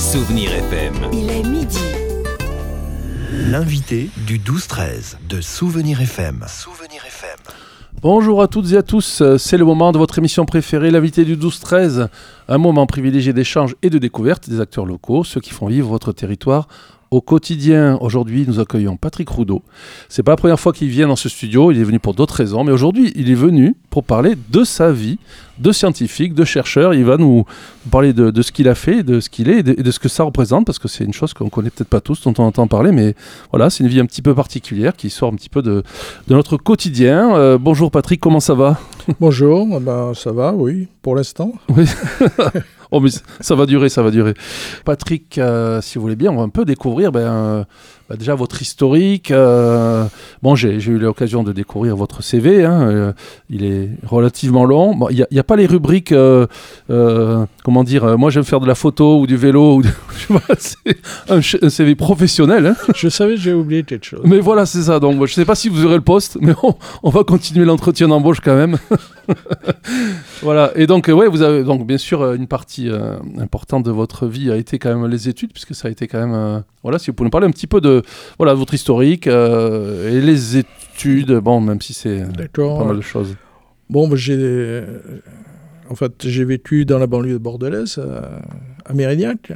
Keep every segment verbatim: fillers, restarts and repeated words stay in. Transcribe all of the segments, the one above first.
Souvenir F M. Il est midi. L'invité du douze treize de Souvenir F M. Souvenir F M. Bonjour à toutes et à tous, c'est le moment de votre émission préférée, l'invité du douze treize. Un moment privilégié d'échange et de découverte des acteurs locaux, ceux qui font vivre votre territoire au quotidien. Aujourd'hui, nous accueillons Patrick Roudot. C'est pas la première fois qu'il vient dans ce studio, il est venu pour d'autres raisons, mais aujourd'hui, il est venu pour parler de sa vie de scientifique, de chercheur. Il va nous parler de, de ce qu'il a fait, de ce qu'il est et de, et de ce que ça représente, parce que c'est une chose qu'on connaît peut-être pas tous, dont on entend parler, mais voilà, c'est une vie un petit peu particulière qui sort un petit peu de, de notre quotidien. Euh, bonjour Patrick, comment ça va ? Bonjour, ben, ça va, oui, pour l'instant. Oui. Oh, mais ça va durer, ça va durer. Patrick, euh, si vous voulez bien, on va un peu découvrir ben, euh, bah déjà votre historique. Euh, bon, j'ai, j'ai eu l'occasion de découvrir votre C V. Hein, euh, il est relativement long. Bon, il n'y a, a pas les rubriques, euh, euh, comment dire, euh, moi j'aime faire de la photo ou du vélo. Ou de, je sais pas, c'est un, un C V professionnel. Hein. Je savais, j'ai oublié quelque chose. Mais voilà, c'est ça. Donc, je ne sais pas si vous aurez le poste, mais on, on va continuer l'entretien d'embauche quand même. Voilà. Et donc, euh, ouais, vous avez donc bien sûr une partie euh, importante de votre vie a été quand même les études, puisque ça a été quand même. Euh, voilà, si vous pouvez nous parler un petit peu de voilà votre historique euh, et les études. Bon, même si c'est D'accord. pas mal de choses. Bon, bah, j'ai euh, en fait j'ai vécu dans la banlieue bordelaise, à, à Mérignac.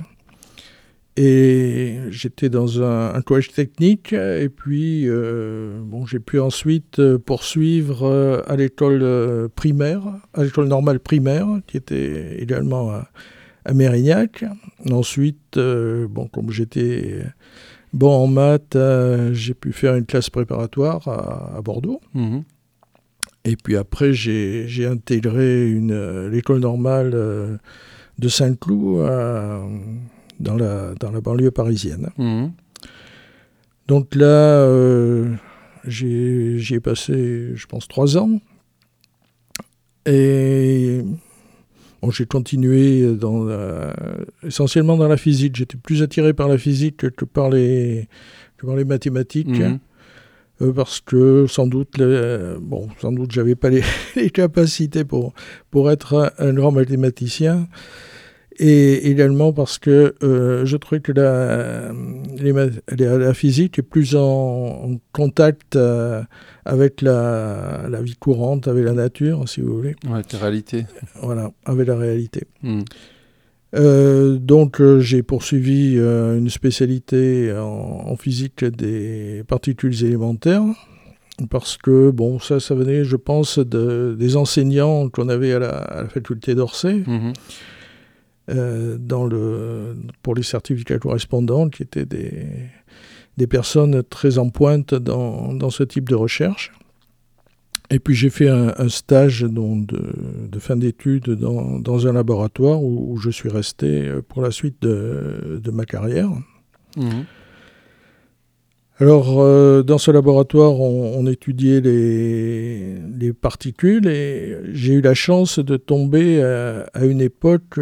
Et j'étais dans un, un collège technique, et puis euh, bon, j'ai pu ensuite poursuivre euh, à l'école euh, primaire, à l'école normale primaire, qui était également à, à Mérignac. Ensuite, euh, bon, comme j'étais bon en maths, euh, j'ai pu faire une classe préparatoire à, à Bordeaux. Mmh. Et puis après, j'ai, j'ai intégré une, l'école normale euh, de Saint-Cloud à... Dans la, dans la banlieue parisienne. Mmh. Donc là, euh, j'ai, j'y ai passé, je pense, trois ans. Et bon, j'ai continué dans la, essentiellement dans la physique. J'étais plus attiré par la physique que par les, que par les mathématiques. Mmh. Euh, parce que sans doute, les, bon, sans doute, j'avais pas les, les capacités pour, pour être un, un grand mathématicien. Et également parce que euh, je trouvais que la, les, la, la physique est plus en, en contact euh, avec la, la vie courante, avec la nature, si vous voulez. Ouais, la réalité. Voilà, avec la réalité. Mm. Euh, donc euh, j'ai poursuivi euh, une spécialité en, en physique des particules élémentaires. Parce que, bon, ça, ça venait, je pense, de, des enseignants qu'on avait à la, à la faculté d'Orsay. Mm-hmm. Euh, dans le, pour les certificats correspondants, qui étaient des, des personnes très en pointe dans, dans ce type de recherche. Et puis j'ai fait un, un stage donc, de, de fin d'études dans, dans un laboratoire où, où je suis resté pour la suite de, de ma carrière. Mmh. Alors, euh, dans ce laboratoire, on, on étudiait les, les particules et j'ai eu la chance de tomber à, à une époque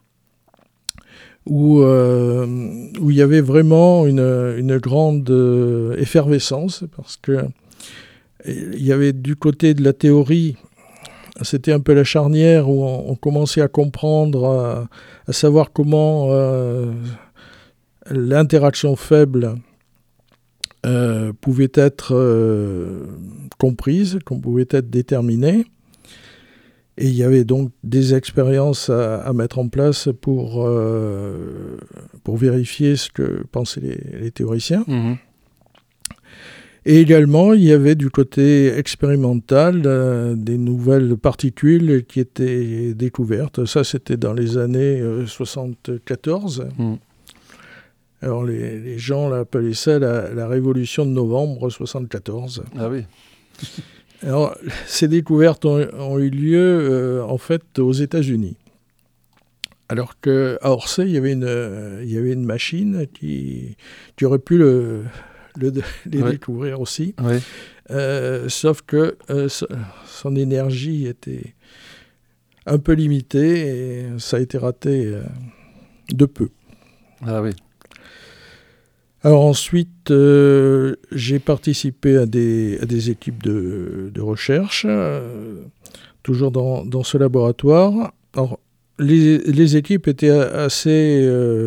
Où, euh, où il y avait vraiment une, une grande euh, effervescence, parce que il y avait du côté de la théorie, c'était un peu la charnière où on, on commençait à comprendre, à, à savoir comment euh, l'interaction faible euh, pouvait être euh, comprise, qu'on pouvait être déterminée. Et il y avait donc des expériences à, à mettre en place pour, euh, pour vérifier ce que pensaient les, les théoriciens. Mmh. Et également, il y avait du côté expérimental euh, des nouvelles particules qui étaient découvertes. Ça, c'était dans les années euh, soixante-quatorze. Mmh. Alors, les, les gens l'appelaient ça la, la révolution de novembre soixante-quatorze. Ah oui. Alors, ces découvertes ont, ont eu lieu euh, en fait aux États-Unis. Alors qu'à Orsay, il y avait une, euh, il y avait une machine qui, qui aurait pu le, le, les ouais. découvrir aussi. Ouais. Euh, sauf que euh, son énergie était un peu limitée et ça a été raté euh, de peu. Ah oui. Alors ensuite, euh, j'ai participé à des, à des équipes de, de recherche, euh, toujours dans, dans ce laboratoire. Alors, les, les équipes étaient assez euh,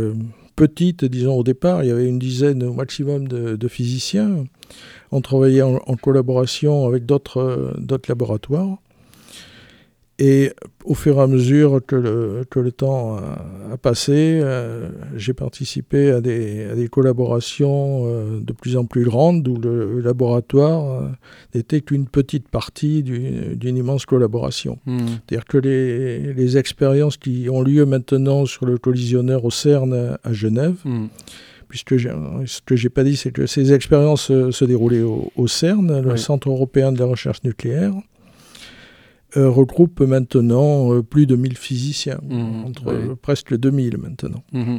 petite, disons au départ. Il y avait une dizaine au maximum de, de physiciens. On travaillait en, en collaboration avec d'autres, euh, d'autres laboratoires. Et au fur et à mesure que le, que le temps a, a passé, euh, j'ai participé à des, à des collaborations euh, de plus en plus grandes où le, le laboratoire euh, n'était qu'une petite partie du, d'une immense collaboration. Mmh. C'est-à-dire que les, les expériences qui ont lieu maintenant sur le collisionneur au CERN à, à Genève, mmh. puisque j'ai, ce que je n'ai pas dit, c'est que ces expériences se, se déroulaient au, au CERN, le oui. Centre européen de la recherche nucléaire, Euh, regroupe maintenant euh, plus de mille physiciens, mmh, entre oui. euh, presque deux mille maintenant. Mmh.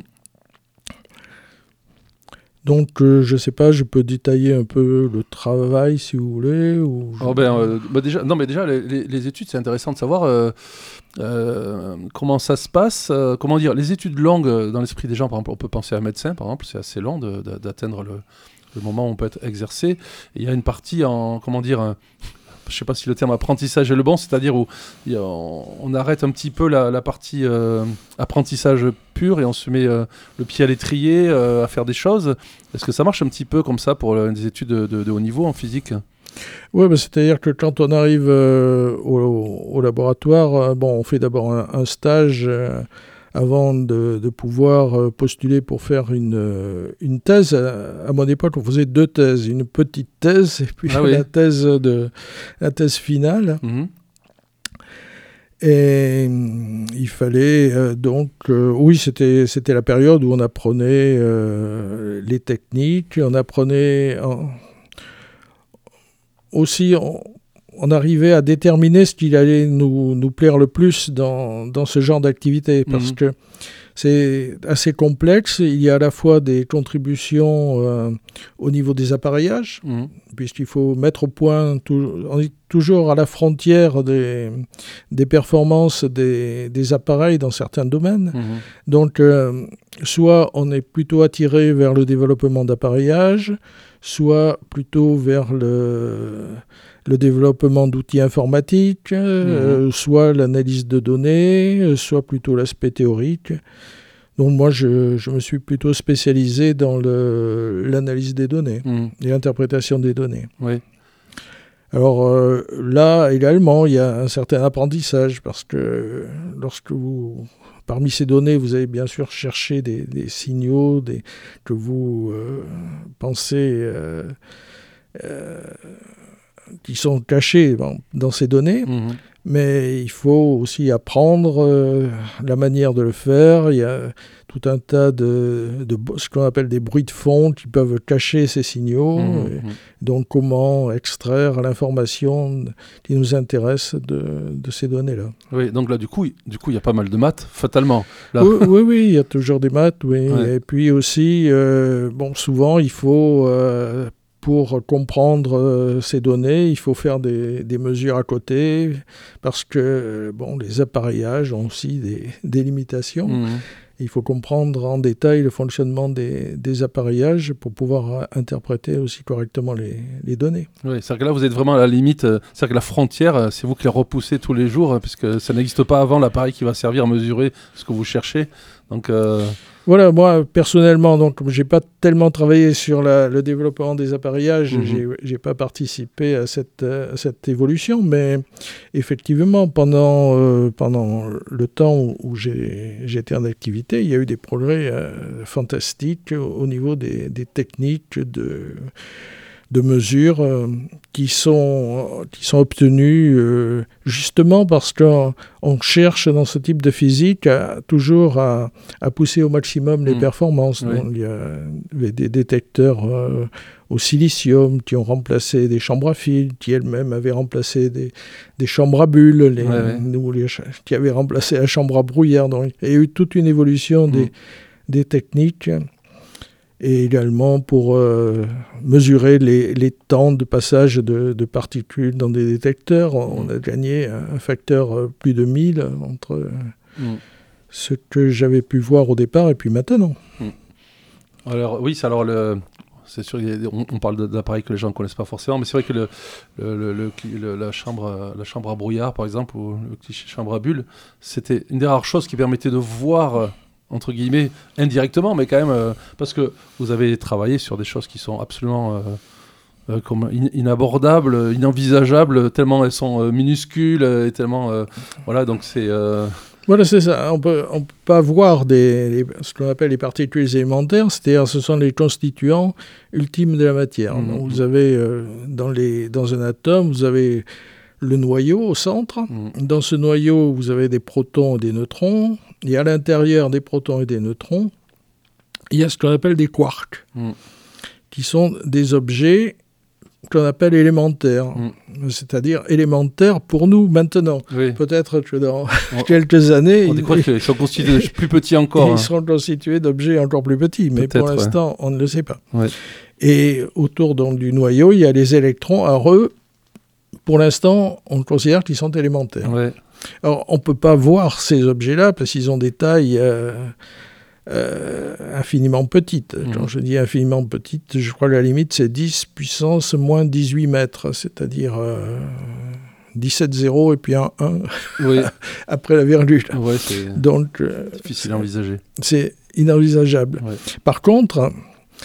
Donc, euh, je ne sais pas, je peux détailler un peu le travail, si vous voulez. Ou je... oh ben, euh, bah déjà, non, mais déjà, les, les études, c'est intéressant de savoir euh, euh, comment ça se passe. Euh, comment dire, les études longues, dans l'esprit des gens, par exemple, on peut penser à un médecin, par exemple, c'est assez long de, de, d'atteindre le, le moment où on peut être exercé. Il y a une partie en, comment dire... Un, je ne sais pas si le terme apprentissage est le bon, c'est-à-dire où a, on, on arrête un petit peu la, la partie euh, apprentissage pur et on se met euh, le pied à l'étrier euh, à faire des choses. Est-ce que ça marche un petit peu comme ça pour euh, des études de, de, de haut niveau en physique ? Oui, bah, c'est-à-dire que quand on arrive euh, au, au laboratoire, euh, bon, on fait d'abord un, un stage euh, avant de, de pouvoir euh, postuler pour faire une, euh, une thèse. À, à mon époque, on faisait deux thèses, une petite thèse et puis ah oui. la, thèse de, la thèse finale. Mmh. Et il fallait euh, donc... Euh, oui, c'était, c'était la période où on apprenait euh, les techniques, on apprenait... En, aussi... On, on arrivait à déterminer ce qui allait nous, nous plaire le plus dans, dans ce genre d'activité, parce mmh. que c'est assez complexe. Il y a à la fois des contributions euh, au niveau des appareillages, mmh. puisqu'il faut mettre au point, tout, on est toujours à la frontière des, des performances des, des appareils dans certains domaines. Mmh. Donc, euh, soit on est plutôt attiré vers le développement d'appareillages, soit plutôt vers le... le développement d'outils informatiques, mmh. euh, soit l'analyse de données, euh, soit plutôt l'aspect théorique. Donc moi, je, je me suis plutôt spécialisé dans le, l'analyse des données mmh. et l'interprétation des données. Oui. Alors euh, là, également, il y a un certain apprentissage, parce que lorsque vous... Parmi ces données, vous allez bien sûr chercher des, des signaux des, que vous euh, pensez... Euh, euh, qui sont cachés bon, dans ces données, mmh. mais il faut aussi apprendre euh, la manière de le faire. Il y a tout un tas de, de ce qu'on appelle des bruits de fond qui peuvent cacher ces signaux. Mmh. Et donc, comment extraire l'information qui nous intéresse de, de ces données-là. Oui, donc là, du coup, du coup, il y a pas mal de maths, fatalement. Là. Oui, oui, oui, il y a toujours des maths, oui. Ouais. Et puis aussi, euh, bon, souvent, il faut... Euh, Pour comprendre euh, ces données, il faut faire des, des mesures à côté, parce que bon, les appareillages ont aussi des, des limitations. Mmh. Il faut comprendre en détail le fonctionnement des, des appareillages pour pouvoir interpréter aussi correctement les, les données. Oui, c'est-à-dire que là, vous êtes vraiment à la limite, euh, c'est-à-dire que la frontière, c'est vous qui la repoussez tous les jours, puisque ça n'existe pas avant l'appareil qui va servir à mesurer ce que vous cherchez. Donc... Euh... Voilà, moi, personnellement, donc, j'ai pas tellement travaillé sur la, le développement des appareillages, mmh. j'ai, j'ai pas participé à cette, à cette évolution, mais effectivement, pendant, euh, pendant le temps où j'ai, j'étais en activité, il y a eu des progrès euh, fantastiques au, au niveau des, des techniques de... de mesures euh, qui sont, qui sont obtenues euh, justement parce qu'on on cherche dans ce type de physique à, toujours à, à pousser au maximum les mmh. performances. Oui. Donc, il y avait des détecteurs euh, au silicium qui ont remplacé des chambres à fil, qui elles-mêmes avaient remplacé des, des chambres à bulles, les, ouais, ouais. Nous, les, qui avaient remplacé la chambre à brouillard. Donc, il y a eu toute une évolution mmh. des, des techniques. Et également pour euh, mesurer les, les temps de passage de, de particules dans des détecteurs. On, mmh. on a gagné un facteur euh, plus de mille entre euh, mmh. ce que j'avais pu voir au départ et puis maintenant. Mmh. Alors oui, c'est, alors le, c'est sûr, on, on parle d'appareils que les gens ne connaissent pas forcément, mais c'est vrai que le, le, le, le, le, la, chambre, la chambre à brouillard, par exemple, ou le cliché chambre à bulles, c'était une des rares choses qui permettait de voir... entre guillemets, indirectement, mais quand même, euh, parce que vous avez travaillé sur des choses qui sont absolument... Euh, Euh, comme in- inabordables, inenvisageables, tellement elles sont euh, minuscules euh, et tellement euh, voilà, donc c'est euh... voilà, c'est ça. On peut on peut pas voir des les, ce qu'on appelle les particules élémentaires, c'est-à-dire ce sont les constituants ultimes de la matière. Mmh. Donc, vous avez euh, dans les dans un atome, vous avez le noyau au centre. Mmh. Dans ce noyau, vous avez des protons et des neutrons, et à l'intérieur des protons et des neutrons, il y a ce qu'on appelle des quarks, mmh. qui sont des objets qu'on appelle élémentaires, mmh. c'est-à-dire élémentaires pour nous maintenant. Oui. Peut-être que dans on, quelques années... On découvre qu'ils sont constitués plus petits encore. Ils hein. seront constitués d'objets encore plus petits, mais Peut-être, pour l'instant, ouais. on ne le sait pas. Ouais. Et autour donc, du noyau, il y a les électrons. Alors eux, pour l'instant, on considère qu'ils sont élémentaires. Ouais. Alors, on ne peut pas voir ces objets-là parce qu'ils ont des tailles... Euh, Euh, infiniment petite. Mmh. Quand je dis infiniment petite, je crois que la limite c'est dix puissance moins dix-huit mètres, c'est-à-dire euh, dix-sept zéros et puis un un oui. après la virgule. Ouais, c'est Donc, euh, difficile à envisager. C'est inenvisageable. Ouais. Par contre,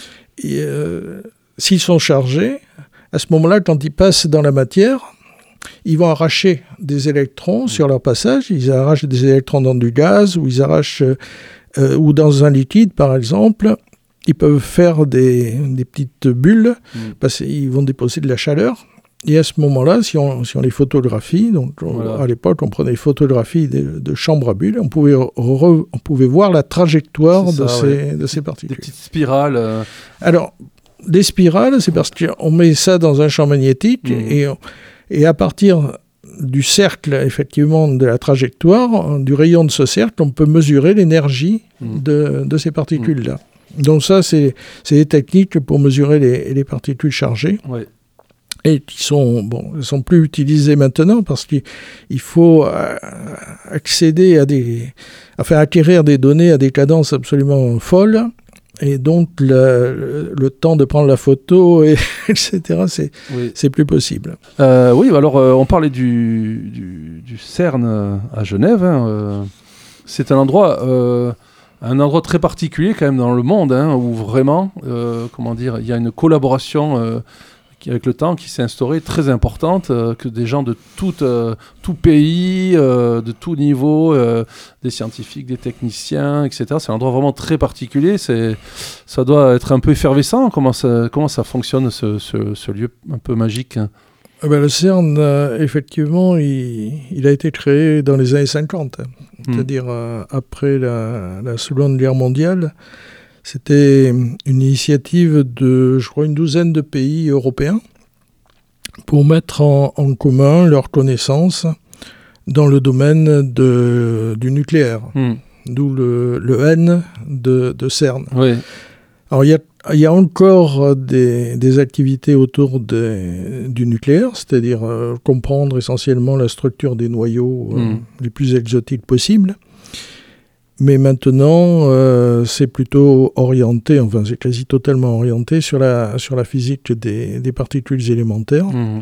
euh, s'ils sont chargés, à ce moment-là, quand ils passent dans la matière, ils vont arracher des électrons mmh. sur leur passage. Ils arrachent des électrons dans du gaz ou ils arrachent... Euh, ou dans un liquide, par exemple, ils peuvent faire des, des petites bulles, mmh. parce qu'ils vont déposer de la chaleur. Et à ce moment-là, si on, si on les photographie, donc voilà. on, à l'époque, on prenait des photographies de, de chambres à bulles, on pouvait, re, on pouvait voir la trajectoire ça, de, ces, ouais. de ces particules. Des petites spirales. Euh... Alors, des spirales, c'est parce qu'on met ça dans un champ magnétique, mmh. et, et à partir... du cercle, effectivement, de la trajectoire, du rayon de ce cercle, on peut mesurer l'énergie mmh. de, de ces particules-là. Mmh. Donc ça, c'est, c'est des techniques pour mesurer les, les particules chargées. Ouais. Et qui sont, bon, sont plus utilisées maintenant parce qu'il il faut euh, accéder à des... Enfin, acquérir des données à des cadences absolument folles. Et donc, le, le, le temps de prendre la photo, et, et cetera, c'est, oui. c'est plus possible. Euh, oui, alors, euh, on parlait du, du, du CERN à Genève. Hein, euh, c'est un endroit, euh, un endroit très particulier, quand même, dans le monde, hein, où vraiment, euh, comment dire, il y a une collaboration... Euh, qui, avec le temps, qui s'est instaurée, très importante, euh, que des gens de tout, euh, tout pays, euh, de tout niveau, euh, des scientifiques, des techniciens, et cetera. C'est un endroit vraiment très particulier, c'est, ça doit être un peu effervescent. Comment ça, comment ça fonctionne, ce, ce, ce lieu un peu magique, hein? Eh ben, le CERN, euh, effectivement, il, il a été créé dans les années cinquante, mmh. c'est-à-dire euh, après la, la Seconde Guerre mondiale. C'était une initiative de, je crois, une douzaine de pays européens pour mettre en, en commun leurs connaissances dans le domaine de, du nucléaire, mmh. d'où le, le N de, de CERN. Oui. Alors, il y a, il y a encore des, des activités autour des, du nucléaire, c'est-à-dire euh, comprendre essentiellement la structure des noyaux euh, mmh. les plus exotiques possibles. Mais maintenant, euh, c'est plutôt orienté, enfin c'est quasi totalement orienté sur la, sur la physique des, des particules élémentaires. Mmh.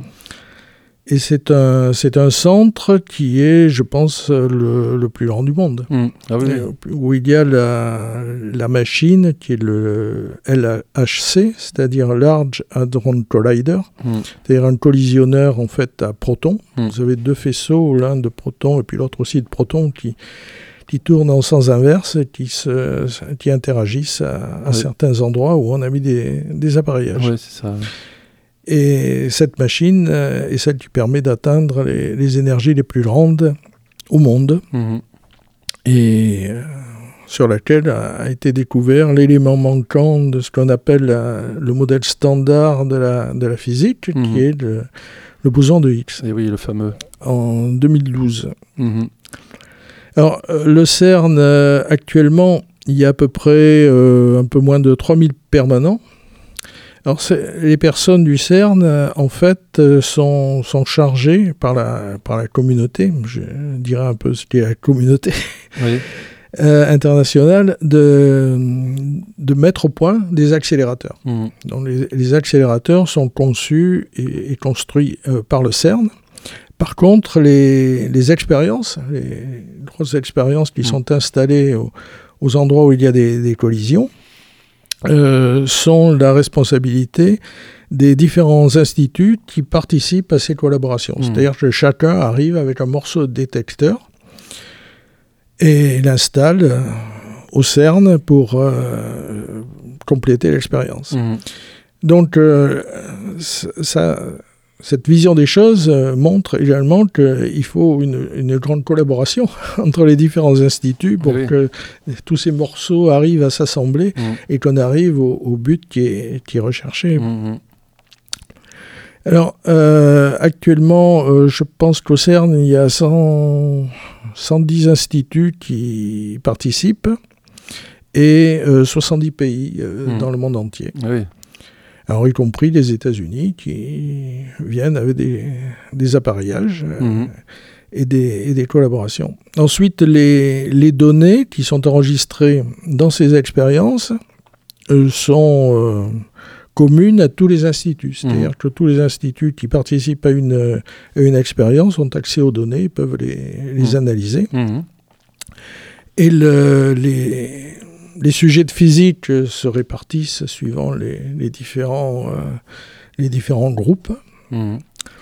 Et c'est un, c'est un centre qui est, je pense, le, le plus grand du monde. Mmh. Ah oui, oui. Où il y a la, la machine qui est le L H C, c'est-à-dire Large Hadron Collider, mmh. c'est-à-dire un collisionneur en fait à protons. Mmh. Vous avez deux faisceaux, l'un de protons et puis l'autre aussi de protons qui... qui tournent en sens inverse, qui, se, qui interagissent à, à oui. certains endroits où on a mis des, des appareillages. Oui, c'est ça. Et cette machine euh, est celle qui permet d'atteindre les, les énergies les plus grandes au monde, mmh. et euh, sur laquelle a, a été découvert l'élément manquant de ce qu'on appelle la, le modèle standard de la, de la physique, mmh. qui est le, le boson de Higgs. Et oui, le fameux. En deux mille douze. Mmh. Alors, euh, le CERN, euh, actuellement, il y a à peu près euh, un peu moins de trois mille permanents. Alors, les personnes du CERN, euh, en fait, euh, sont, sont chargées par la, par la communauté, je dirais un peu ce qu'est la communauté oui. euh, internationale, de, de mettre au point des accélérateurs. Mmh. Donc, les, les accélérateurs sont conçus et, et construits euh, par le CERN. Par contre, les, les expériences, les grosses expériences qui mmh. sont installées au, aux endroits où il y a des, des collisions, euh, sont la responsabilité des différents instituts qui participent à ces collaborations. Mmh. C'est-à-dire que chacun arrive avec un morceau de détecteur et l'installe au CERN pour euh, compléter l'expérience. Mmh. Donc, euh, ça, cette vision des choses euh, montre également qu'il faut une, une grande collaboration entre les différents instituts pour oui. que tous ces morceaux arrivent à s'assembler mmh. et qu'on arrive au, au but qui est, qui est recherché. Mmh. Alors, euh, actuellement, euh, je pense qu'au CERN, il y a cent, cent dix instituts qui participent et euh, soixante-dix pays euh, mmh. dans le monde entier. Oui. Alors, y compris les États-Unis qui viennent avec des, des appareillages mmh. euh, et, des, et des collaborations. Ensuite, les, les données qui sont enregistrées dans ces expériences euh, sont euh, communes à tous les instituts. C'est-à-dire mmh. que tous les instituts qui participent à une, à une expérience ont accès aux données, peuvent les, les mmh. analyser. Mmh. Et le, les... Les sujets de physique se répartissent suivant les, les, différents, euh, les différents groupes. Mmh.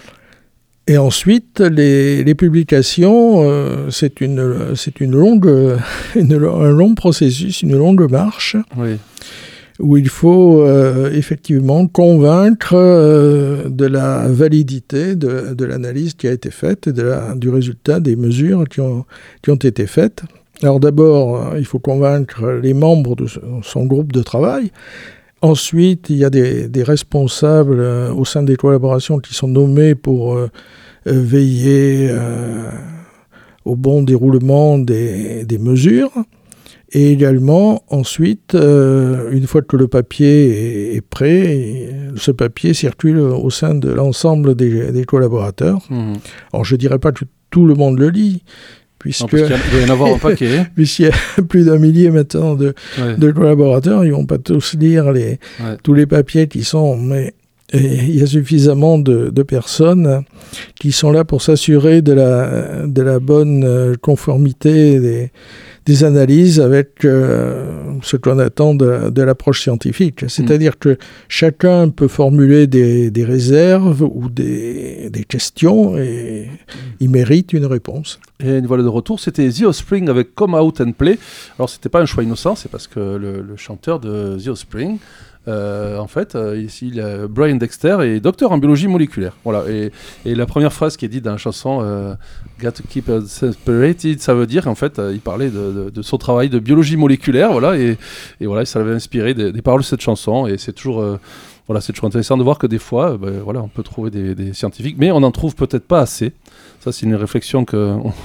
Et ensuite, les, les publications, euh, c'est, une, c'est une longue, une, un long processus, une longue marche, oui. où il faut euh, effectivement convaincre euh, de la validité de, de l'analyse qui a été faite et de la, du résultat des mesures qui ont, qui ont été faites. Alors d'abord, il faut convaincre les membres de son groupe de travail. Ensuite, il y a des, des responsables euh, au sein des collaborations qui sont nommés pour euh, veiller euh, au bon déroulement des, des mesures. Et également, ensuite, euh, une fois que le papier est, est prêt, ce papier circule au sein de l'ensemble des, des collaborateurs. Mmh. Alors je ne dirais pas que tout le monde le lit, puisque il doit y en avoir un paquet. Puisqu'il y a plus d'un millier maintenant de, ouais. de collaborateurs, ils ne vont pas tous lire les, ouais. tous les papiers qui sont... Mais il y a suffisamment de, de personnes qui sont là pour s'assurer de la, de la bonne conformité des, des analyses avec euh, ce qu'on attend de, de l'approche scientifique. C'est-à-dire mmh. que chacun peut formuler des, des réserves ou des, des questions et mmh. il mérite une réponse. Et une voilà de retour, c'était The Offspring avec Come Out and Play. Alors c'était pas un choix innocent, c'est parce que le, le chanteur de The Offspring, Euh, en fait, euh, ici, il y a Brian Dexter est docteur en biologie moléculaire. Voilà. Et, et la première phrase qui est dite dans la chanson euh, Got to keep it separated, ça veut dire qu'en fait, euh, il parlait de, de, de son travail de biologie moléculaire. Voilà. Et, et voilà, ça l'avait inspiré des, des paroles de cette chanson. Et c'est toujours, euh, voilà, c'est toujours intéressant de voir que des fois, euh, ben, voilà, on peut trouver des, des scientifiques, mais on n'en trouve peut-être pas assez. Ça, c'est une réflexion que. On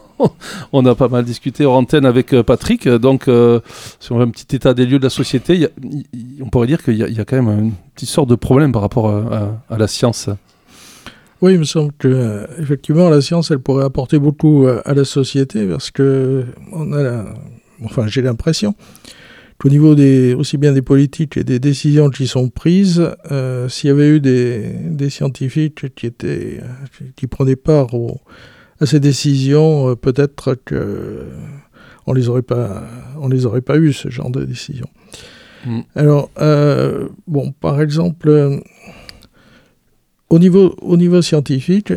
on a pas mal discuté en antenne avec euh, Patrick, donc euh, sur un petit état des lieux de la société, y a, y, on pourrait dire qu'il y a, y a quand même une petite sorte de problème par rapport à, à, à la science. Oui, il me semble que euh, effectivement la science, elle pourrait apporter beaucoup euh, à la société parce que on a, la, enfin j'ai l'impression qu'au niveau des aussi bien des politiques et des décisions qui sont prises, euh, s'il y avait eu des, des scientifiques qui étaient qui prenaient part au à ces décisions, euh, peut-être qu'on ne les aurait pas, on les aurait pas eues, ce genre de décisions. Mmh. Alors, euh, bon, par exemple, euh, au niveau, au niveau scientifique,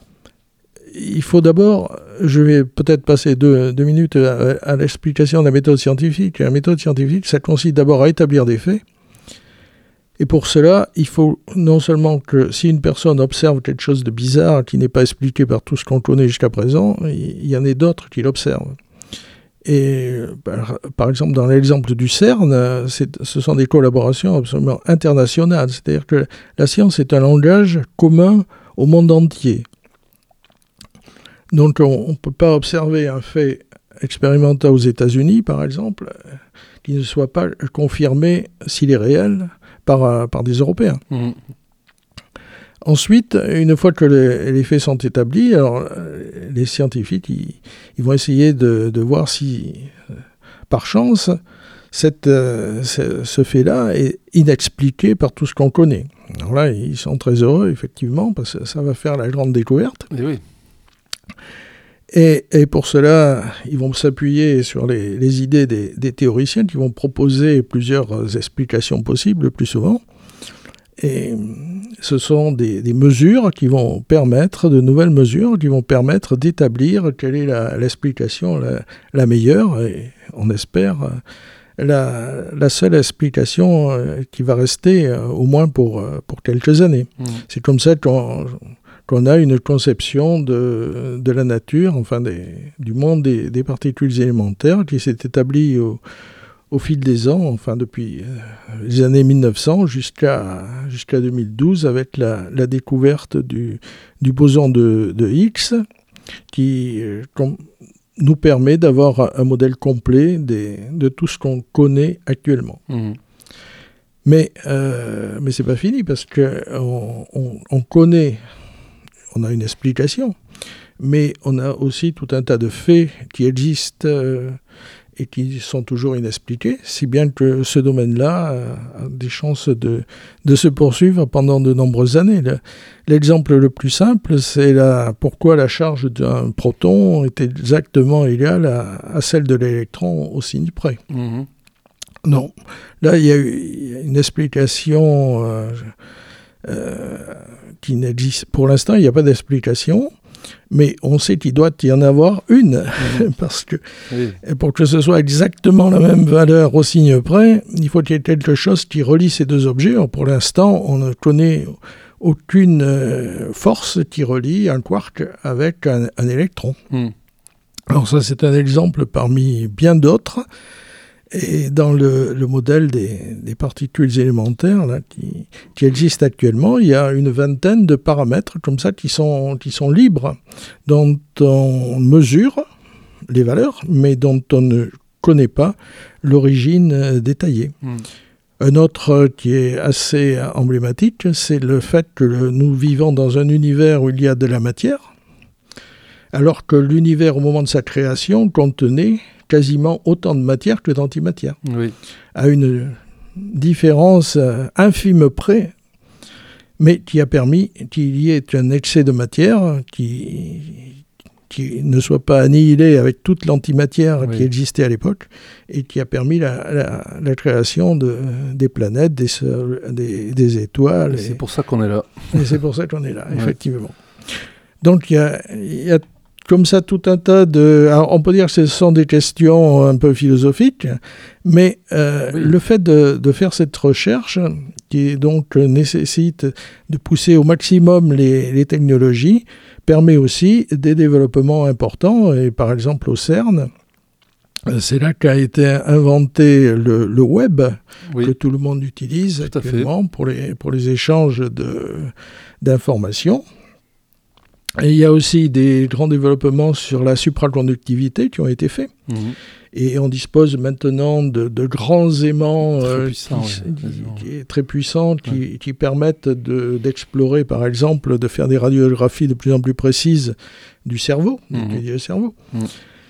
il faut d'abord, je vais peut-être passer deux, deux minutes à, à l'explication de la méthode scientifique. La méthode scientifique, ça consiste d'abord à établir des faits. Et pour cela, il faut non seulement que si une personne observe quelque chose de bizarre qui n'est pas expliqué par tout ce qu'on connaît jusqu'à présent, il y en ait d'autres qui l'observent. Et par, par exemple, dans l'exemple du CERN, c'est, ce sont des collaborations absolument internationales. C'est-à-dire que la science est un langage commun au monde entier. Donc on ne peut pas observer un fait expérimental aux États-Unis, par exemple, qui ne soit pas confirmé s'il est réel par, par des Européens. Mmh. Ensuite, une fois que les, les faits sont établis, alors, les scientifiques ils, ils vont essayer de, de voir si, par chance, cette, euh, ce, ce fait-là est inexpliqué par tout ce qu'on connaît. Alors là, ils sont très heureux, effectivement, parce que ça va faire la grande découverte. Et oui. Et, et pour cela, ils vont s'appuyer sur les, les idées des, des théoriciens qui vont proposer plusieurs explications possibles le plus souvent. Et ce sont des, des mesures qui vont permettre, de nouvelles mesures qui vont permettre d'établir quelle est la, l'explication la, la meilleure, et on espère la, la seule explication qui va rester au moins pour, pour quelques années. Mmh. C'est comme ça qu'on, qu'on a une conception de, de la nature, enfin des, du monde des, des particules élémentaires qui s'est établie au au fil des ans, enfin depuis les années mille neuf cents jusqu'à, jusqu'à deux mille douze, avec la, la découverte du, du boson de, de Higgs, qui euh, nous permet d'avoir un modèle complet des, de tout ce qu'on connaît actuellement. Mmh. Mais, euh, mais ce n'est pas fini, parce qu'on on, on connaît, on a une explication, mais on a aussi tout un tas de faits qui existent euh, et qui sont toujours inexpliqués, si bien que ce domaine-là a des chances de, de se poursuivre pendant de nombreuses années. Le, l'exemple le plus simple, c'est la, pourquoi la charge d'un proton est exactement égale à, à celle de l'électron au signe près. Mmh. Non. Là, il y a eu une explication euh, euh, qui n'existe. Pour l'instant, il n'y a pas d'explication. Mais on sait qu'il doit y en avoir une, mmh. parce que oui. pour que ce soit exactement la même valeur au signe près, il faut qu'il y ait quelque chose qui relie ces deux objets. Alors pour l'instant, on ne connaît aucune force qui relie un quark avec un, un électron. Mmh. Alors ça, c'est un exemple parmi bien d'autres. Et dans le, le modèle des, des particules élémentaires là, qui, qui existent actuellement, il y a une vingtaine de paramètres comme ça qui sont, qui sont libres, dont on mesure les valeurs, mais dont on ne connaît pas l'origine détaillée. Mmh. Un autre qui est assez emblématique, c'est le fait que nous vivons dans un univers où il y a de la matière, alors que l'univers, au moment de sa création, contenait quasiment autant de matière que d'antimatière, oui. à une différence euh, infime près, mais qui a permis qu'il y ait un excès de matière qui, qui ne soit pas annihilé avec toute l'antimatière oui. qui existait à l'époque, et qui a permis la, la, la création de, des planètes, des, des, des étoiles. Et c'est et, pour ça qu'on est là. Et c'est pour ça qu'on est là, ouais. effectivement. Donc il y a, y a comme ça, tout un tas de... Alors, on peut dire que ce sont des questions un peu philosophiques, mais euh, oui. le fait de, de faire cette recherche, qui donc nécessite de pousser au maximum les, les technologies, permet aussi des développements importants. Et par exemple, au CERN, c'est là qu'a été inventé le, le web, oui. que tout le monde utilise tout actuellement pour les, pour les échanges de, d'informations. Et il y a aussi des grands développements sur la supraconductivité qui ont été faits. Mmh. Et on dispose maintenant de, de grands aimants très, euh, puissant, qui, ouais, qui, qui est très puissants qui, ouais. qui permettent de, d'explorer, par exemple, de faire des radiographies de plus en plus précises du cerveau, mmh. du cerveau. Mmh.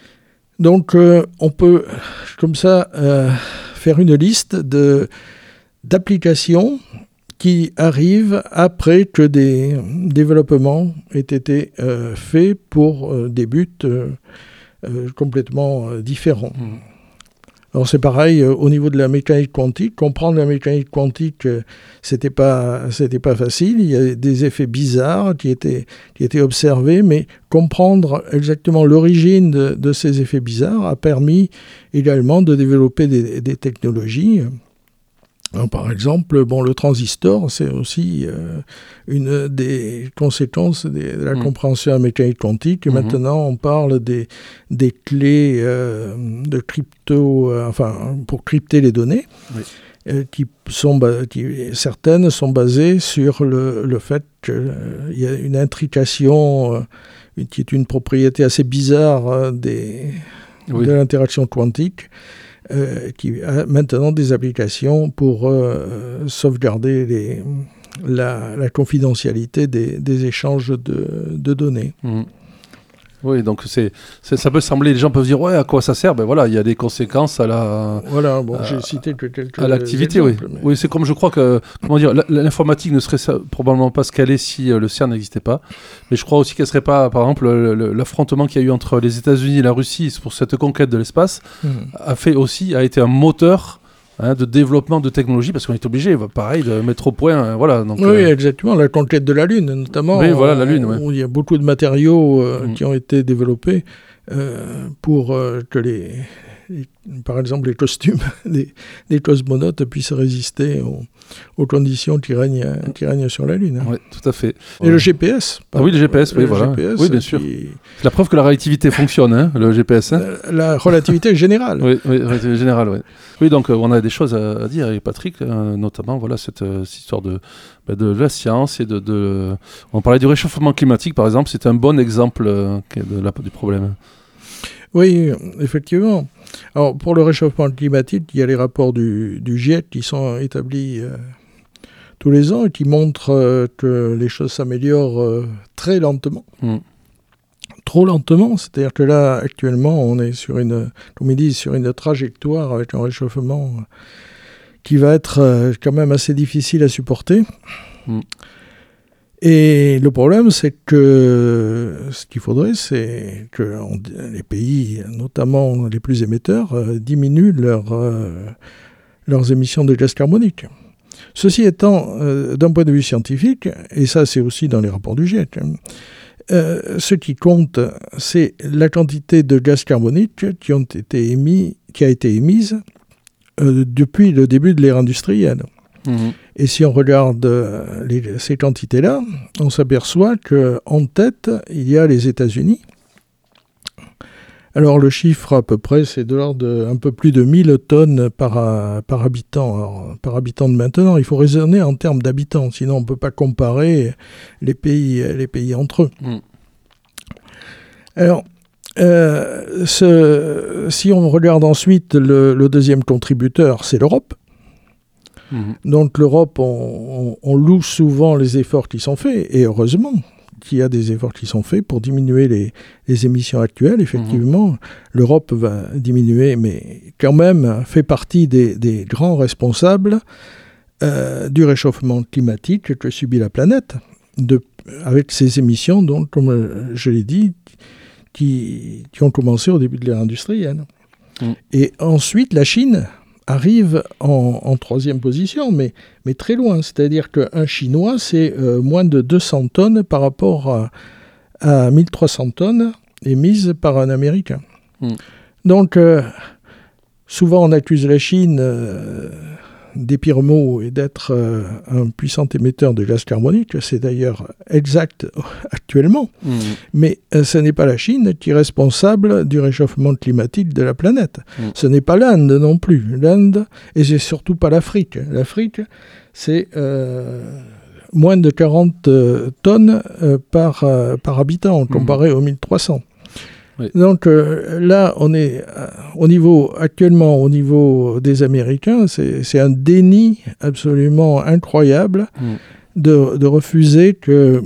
Donc, euh, on peut, comme ça, euh, faire une liste de, d'applications qui arrivent après que des développements aient été euh, faits pour euh, des buts euh, euh, complètement euh, différents. Mmh. Alors c'est pareil euh, au niveau de la mécanique quantique. Comprendre la mécanique quantique, euh, c'était pas, c'était pas facile. Il y a des effets bizarres qui étaient, qui étaient observés, mais comprendre exactement l'origine de, de ces effets bizarres a permis également de développer des, des technologies. Alors, par exemple, bon, le transistor, c'est aussi euh, une des conséquences des, de la mmh. compréhension de la mécanique quantique. Et mmh. maintenant, on parle des, des clés euh, de crypto, euh, enfin, pour crypter les données, oui. euh, qui sont, qui, certaines sont basées sur le, le fait qu'il euh, y a une intrication euh, qui est une propriété assez bizarre euh, des, oui. de l'interaction quantique. Euh, qui a maintenant des applications pour euh, sauvegarder les, la, la confidentialité des, des échanges de, de données. Mmh. Oui, donc c'est, c'est, ça peut sembler, les gens peuvent dire, ouais, à quoi ça sert? Ben voilà, il y a des conséquences à la... Voilà, bon, à, j'ai cité que quelques à l'activité, exemples, oui. mais... Oui, c'est comme je crois que, comment dire, l'informatique ne serait ça, probablement pas ce qu'elle est si euh, le C E R N n'existait pas. Mais je crois aussi qu'elle serait pas, par exemple, le, le, l'affrontement qu'il y a eu entre les États-Unis et la Russie pour cette conquête de l'espace mmh. a fait aussi, a été un moteur... Hein, de développement de technologie, parce qu'on est obligé, pareil, de mettre au point, euh, voilà. Donc, oui, euh... exactement, la conquête de la Lune, notamment. Oui, voilà, la Lune, où, ouais. où il y a beaucoup de matériaux euh, mmh. qui ont été développés euh, pour euh, que les, les, par exemple, les costumes des, des cosmonautes puissent résister aux, aux conditions qui règnent, qui règnent sur la Lune. Hein. Oui, tout à fait. Et ouais. le G P S. Ah oui, le G P S, oui, le voilà. G P S oui, bien sûr. Qui... C'est la preuve que la relativité fonctionne, hein, le G P S. Hein. La relativité générale. Oui, oui, relativité générale, oui. Oui, donc euh, on a des choses à, à dire avec Patrick, euh, notamment voilà, cette, euh, cette histoire de, bah, de la science et de, de... On parlait du réchauffement climatique, par exemple, c'est un bon exemple euh, de la, du problème. Oui, effectivement. Alors, pour le réchauffement climatique, il y a les rapports du, du GIEC qui sont établis euh, tous les ans et qui montrent euh, que les choses s'améliorent euh, très lentement. Mm. Trop lentement, c'est-à-dire que là, actuellement, on est sur une, comme ils disent, sur une trajectoire avec un réchauffement qui va être euh, quand même assez difficile à supporter. Mm. Et le problème, c'est que ce qu'il faudrait, c'est que on, les pays, notamment les plus émetteurs, euh, diminuent leur, euh, leurs émissions de gaz carbonique. Ceci étant, euh, d'un point de vue scientifique, et ça c'est aussi dans les rapports du GIEC, hein, euh, ce qui compte, c'est la quantité de gaz carbonique qui, ont été émis, qui a été émise euh, depuis le début de l'ère industrielle. Mmh. Et si on regarde euh, les, ces quantités-là, on s'aperçoit qu'en tête, il y a les États-Unis. Alors le chiffre à peu près, c'est de l'ordre de un peu plus de mille tonnes par, par habitant. Alors, par habitant de maintenant, il faut raisonner en termes d'habitants, sinon on ne peut pas comparer les pays, les pays entre eux. Mmh. Alors, euh, ce, si on regarde ensuite le, le deuxième contributeur, c'est l'Europe. Mmh. Donc l'Europe, on, on, on loue souvent les efforts qui sont faits, et heureusement qu'il y a des efforts qui sont faits pour diminuer les, les émissions actuelles. Effectivement, mmh. l'Europe va diminuer, mais quand même fait partie des, des grands responsables euh, du réchauffement climatique que subit la planète, de, avec ces émissions, donc, comme je l'ai dit, qui, qui ont commencé au début de l'ère industrielle. Mmh. Et ensuite, la Chine arrive en, en troisième position, mais, mais très loin. C'est-à-dire qu'un Chinois, c'est euh, moins de deux cents tonnes par rapport à, à mille trois cents tonnes émises par un Américain. Mm. Donc, euh, souvent on accuse la Chine euh, des pires mots et d'être euh, un puissant émetteur de gaz carbonique. C'est d'ailleurs exact actuellement. Mmh. Mais euh, ce n'est pas la Chine qui est responsable du réchauffement climatique de la planète. Mmh. Ce n'est pas l'Inde non plus. L'Inde, et c'est surtout pas l'Afrique. L'Afrique, c'est euh, moins de quarante euh, tonnes euh, par, euh, par habitant, comparé mmh. aux mille trois cents. Oui. Donc euh, là, on est euh, au niveau, actuellement au niveau des Américains, c'est, c'est un déni absolument incroyable mm. de, de refuser que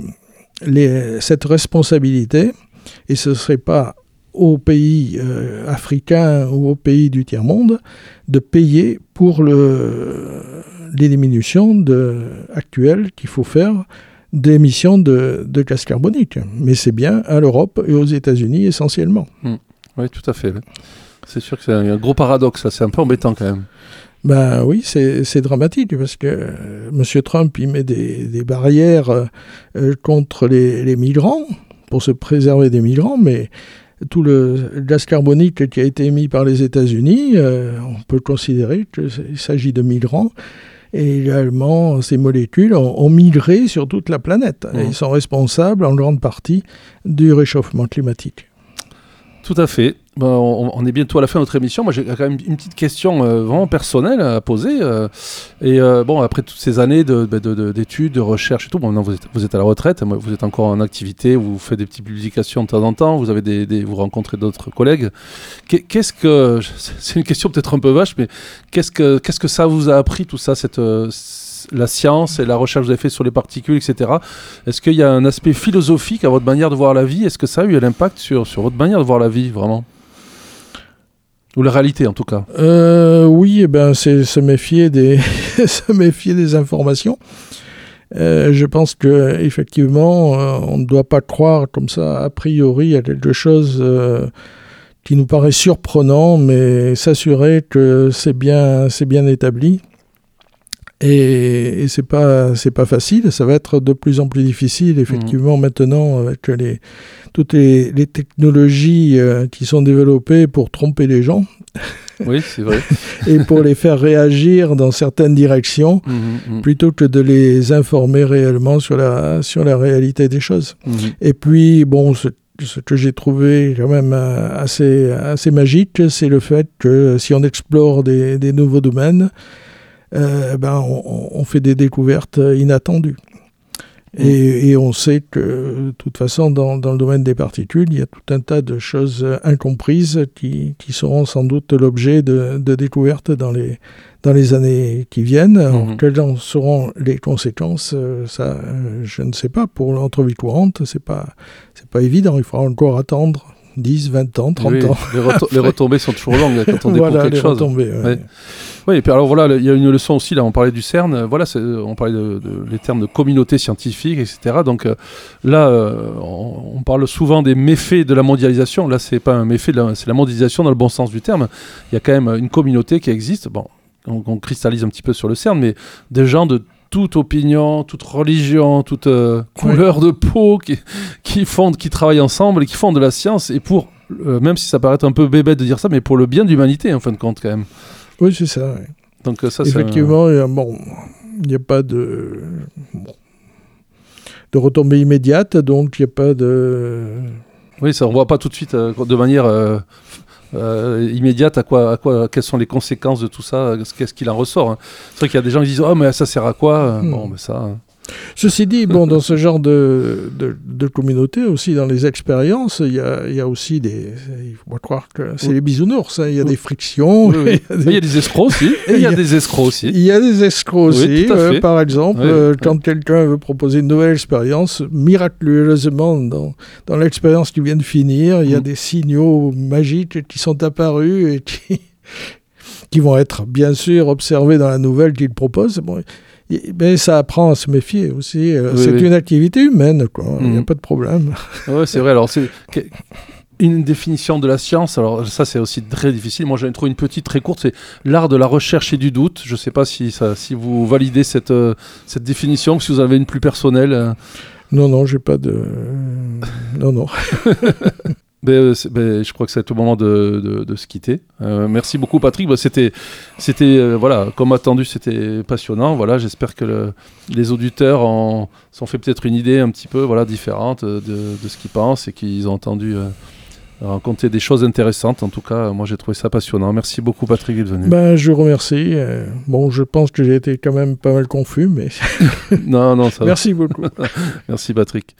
les, cette responsabilité, et ce ne serait pas aux pays euh, africains ou aux pays du tiers-monde, de payer pour le, les diminutions de, actuelles qu'il faut faire d'émissions de, de gaz carbonique. Mais c'est bien à l'Europe et aux États-Unis essentiellement. Mmh. Oui, tout à fait. C'est sûr que c'est un, un gros paradoxe, là. C'est un peu embêtant quand même. Ben oui, c'est, c'est dramatique parce que euh, M. Trump, il met des, des barrières euh, contre les, les migrants, pour se préserver des migrants, mais tout le gaz carbonique qui a été émis par les États-Unis, euh, on peut considérer qu'il s'agit de migrants. Et également, ces molécules ont, ont migré sur toute la planète. Mmh. Et ils sont responsables en grande partie du réchauffement climatique. Tout à fait. Ben, on, on est bientôt à la fin de notre émission. Moi, j'ai quand même une petite question euh, vraiment personnelle à poser. Euh, et euh, bon, après toutes ces années de, de, de, d'études, de recherche et tout, bon, maintenant vous êtes, vous êtes à la retraite, vous êtes encore en activité, vous faites des petites publications de temps en temps, vous, avez des, des, vous rencontrez d'autres collègues. Qu'est-ce que, c'est une question peut-être un peu vache, mais qu'est-ce que, qu'est-ce que ça vous a appris, tout ça, cette, la science et la recherche que vous avez fait sur les particules, et cetera. Est-ce qu'il y a un aspect philosophique à votre manière de voir la vie? Est-ce que ça a eu un impact sur, sur votre manière de voir la vie, vraiment? Ou la réalité, en tout cas. Euh, oui, eh ben, c'est se méfier des, se méfier des informations. Euh, je pense qu'effectivement, euh, on ne doit pas croire comme ça, a priori, à quelque chose euh, qui nous paraît surprenant, mais s'assurer que c'est bien, c'est bien établi. Et, et c'est pas, c'est pas facile, ça va être de plus en plus difficile, effectivement, mmh. maintenant, avec les, toutes les, les technologies euh, qui sont développées pour tromper les gens. Oui, c'est vrai. Et pour les faire réagir dans certaines directions, mmh, mmh. plutôt que de les informer réellement sur la, sur la réalité des choses. Mmh. Et puis, bon, ce, ce que j'ai trouvé quand même assez, assez magique, c'est le fait que si on explore des, des nouveaux domaines, Euh, ben, on, on fait des découvertes inattendues. Mmh. Et, et on sait que, de toute façon, dans, dans le domaine des particules, il y a tout un tas de choses incomprises qui, qui seront sans doute l'objet de, de découvertes dans les, dans les années qui viennent. Mmh. Alors, quelles en seront les conséquences? Ça, je ne sais pas. Pour l'entrevue courante, c'est pas, c'est pas évident. Il faudra encore attendre dix, vingt ans, trente oui, ans. Les, reto- les retombées sont toujours longues quand on découvre voilà, quelque les chose. Retombées, ouais. Ouais. Oui, et puis alors voilà, il y a une leçon aussi, là on parlait du CERN, euh, voilà, c'est, on parlait de, de, les termes de communauté scientifique, et cetera. Donc euh, là, euh, on, on parle souvent des méfaits de la mondialisation, là c'est pas un méfait, de la, c'est la mondialisation dans le bon sens du terme. Il y a quand même une communauté qui existe, bon, on, on cristallise un petit peu sur le CERN, mais des gens de toute opinion, toute religion, toute euh, couleur oui. de peau, qui, qui, font, qui travaillent ensemble et qui font de la science, et pour, euh, même si ça paraît un peu bébête de dire ça, mais pour le bien de l'humanité en fin de compte quand même. Oui, c'est ça. Oui. Donc, ça effectivement, c'est un... bon, il n'y a pas de, bon, de retombée immédiate, donc il n'y a pas de... Oui, ça, on ne voit pas tout de suite euh, de manière euh, euh, immédiate à quoi, à quoi, quelles sont les conséquences de tout ça, qu'est-ce qu'il en ressort. Hein. C'est vrai qu'il y a des gens qui disent « Oh, mais ça sert à quoi ?» hmm. Bon, mais ça... Hein. Ceci dit, bon, dans ce genre de, de, de communauté, aussi dans les expériences, il y a, il y a aussi des... Il faut pas croire que c'est oui. les bisounours, hein, il y a oui. des frictions. Oui, oui. Il, y a des... il y a des escrocs aussi. Et il y a des escrocs aussi. Il y a des escrocs aussi. Oui, euh, par exemple, oui. euh, quand quelqu'un veut proposer une nouvelle expérience, miraculeusement, dans, dans l'expérience qui vient de finir, il y a mmh. des signaux magiques qui sont apparus et qui, qui vont être, bien sûr, observés dans la nouvelle qu'il propose. Bon, mais ça apprend à se méfier aussi. Oui, c'est oui. une activité humaine, quoi. Il n'y mmh. a pas de problème. Oui, c'est vrai. Alors, c'est une définition de la science. Alors, ça, c'est aussi très difficile. Moi, j'en ai trouvé une petite très courte. C'est l'art de la recherche et du doute. Je ne sais pas si, ça, si vous validez cette, euh, cette définition, ou si vous avez une plus personnelle. Euh... Non, non, j'ai pas de... non, non. Ben, euh, ben, je crois que c'est le moment de, de, de se quitter. Euh, merci beaucoup, Patrick. Ben, c'était, c'était euh, voilà, comme attendu, c'était passionnant. Voilà, j'espère que le, les auditeurs en sont fait peut-être une idée un petit peu, voilà, différente de, de ce qu'ils pensent et qu'ils ont entendu euh, raconter des choses intéressantes. En tout cas, moi, j'ai trouvé ça passionnant. Merci beaucoup, Patrick, d'être venu. Ben, je vous remercie. Euh, bon, je pense que j'ai été quand même pas mal confus, mais non, non, ça. Merci beaucoup. Merci, Patrick.